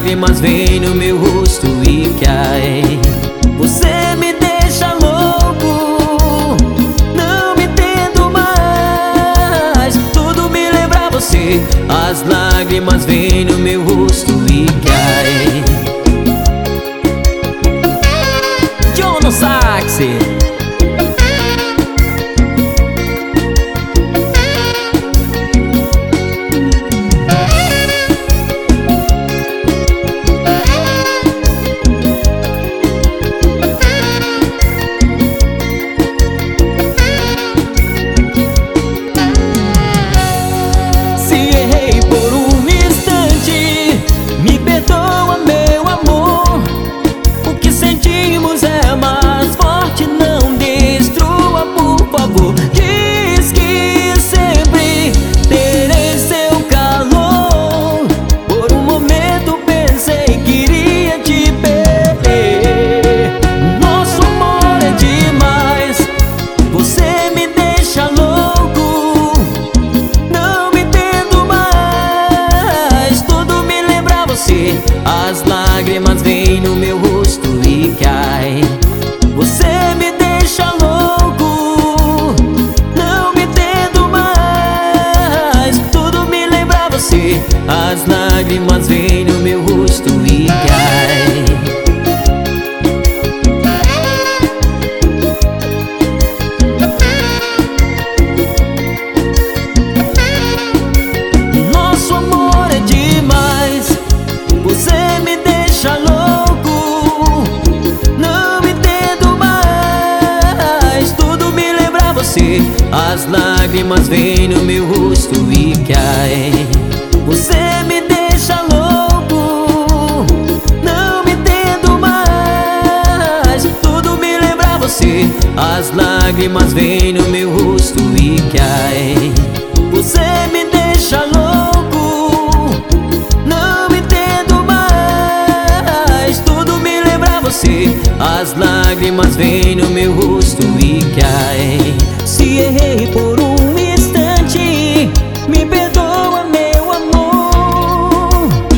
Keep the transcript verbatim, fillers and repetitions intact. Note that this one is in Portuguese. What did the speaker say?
lágrimas vêm no meu rosto e caem. Você me deixa louco, não me entendo mais. Tudo me lembra você, as lágrimas vêm no meu rosto e caem. John no sax. Diz que sempre terei seu calor. Por um momento pensei que iria te perder. Nosso amor é demais, você me deixa louco, não me entendo mais. Tudo me lembra você, as lágrimas vêm no meu rosto e caem. Você me deixa louco, não me entendo mais. Tudo me lembra você, as lágrimas vêm no meu rosto e caem. Nosso amor é demais, você me deixa louco, não me entendo mais. Tudo me lembra você, as lágrimas vêm no meu rosto e caem. Você me deixa louco, não me entendo mais. Tudo me lembra você, as lágrimas vêm no meu rosto e caem. Você me deixa louco, não me entendo mais. Tudo me lembra você, as lágrimas vêm no meu rosto e caem. Se errei por